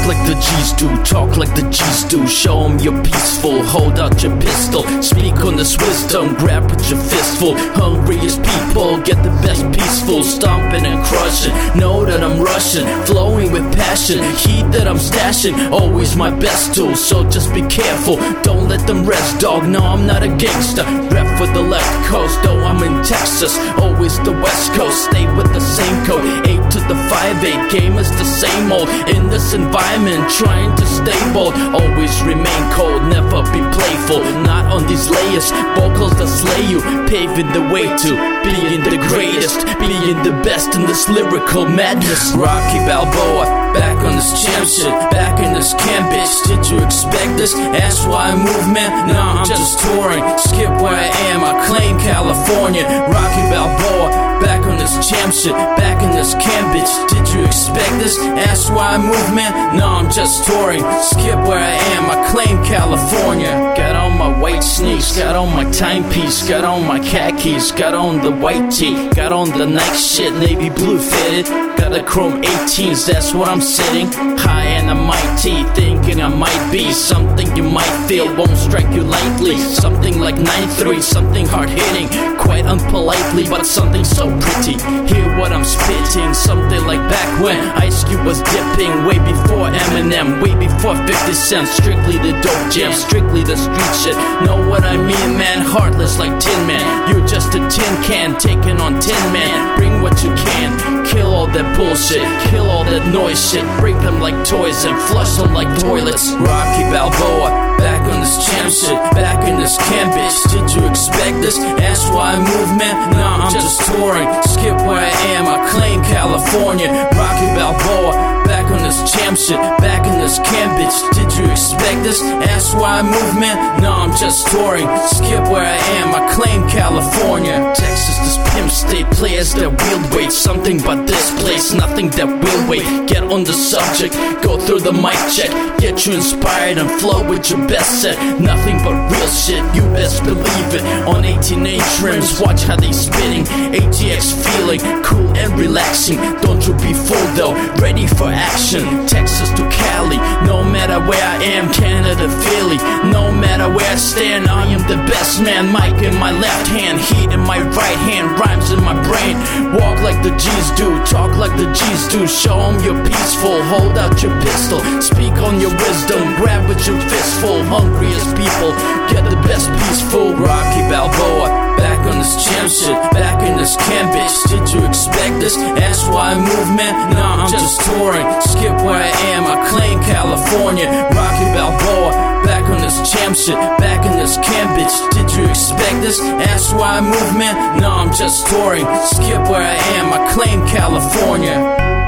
like the G's do, talk like the G's do. Show them you're peaceful, hold out your pistol. Speak on this wisdom, grab with your fistful. Hungriest people get the best peaceful. Stomping and crushing, know that I'm rushing. Flowing with passion, heat that I'm stashing. Always my best tool, so just be careful. Don't let them rest, dog, no I'm not a gangster. Rep for the left coast, though I'm in Texas. Always the west coast, stay with the same code. 8 to the 5-8, game is the same old. In this environment, trying to stay bold. Always remain cold, never be playful. Not on these layers, vocals that slay you. Paving the way to being the greatest, being the best in this lyrical madness. Rocky Balboa, back on this champ shit, back in this camp, bitch. Did you expect this? Ask why I move, man. Nah, I'm just touring. Skip where I am, I claim California. Rocky Balboa, back on this champ shit, back in this camp, bitch. Did you expect this? Ask why I move, man. Nah, I'm just touring. Skip where I am, I claim California. Got on my white sneaks, got on my timepiece, got on my khakis, got on the white tee, got on the Nike shit, navy blue fitted. Got the chrome 18s, that's what I'm sitting. High and I'm mighty, thinking I might be something you might feel, won't strike you lightly. Something like 9-3, something hard hitting, quite unpolitely, but something so pretty. Hear what I'm spitting, something like back when Ice Cube was dipping. Way before Eminem, way before 50 Cent. Strictly the dope jam, strictly the street shit. Know what I mean, man? Heartless like Tin Man. You're just a tin can, taking on Tin Man. Bring what you can, kill all that bullshit, kill all that noise shit. Break them like toys and flush them like toilets. Rocky Balboa, back on this champ shit, back in this camp, bitch. Did you expect this? Ask why I move, man. Nah, I'm just touring. Skip where I am, I claim California. Rocky Balboa, back on this champ shit, back in this camp, bitch. Did you expect this? Ask why I move, man. Nah, I'm just touring. Skip where I am, I claim California. Texas, this pimp state, players that wield weight. Something but this place, nothing that will wait. Get on the subject, go through the mic check. Get you inspired and flow with your best set. Nothing but real shit, you best believe it. On 18A trims, watch how they spitting. ATX feeling cool and relaxing. Don't you be fooled though, ready for action. Texas to Cali, no matter where I am. Canada, Philly, no matter where I stand, I am the best man. Mic in my left hand, heat in my right hand, rhymes in my brain. Walk like the G's do, talk like the G's do. Show them you're peaceful, hold out your pistol. Speak on your wisdom, grab with your fistful. Hungriest people get the best peaceful. Rocky Balboa, back on this champ shit, back in this camp, bitch. Did you expect this? Ask why I move, man. Nah, I'm just touring. Skip where I am, I claim California. Rocky Balboa, back on this champ shit, back in this camp, bitch. Did you expect this? Ask why I move, man. Nah, I'm just touring. Skip where I am, I claim California.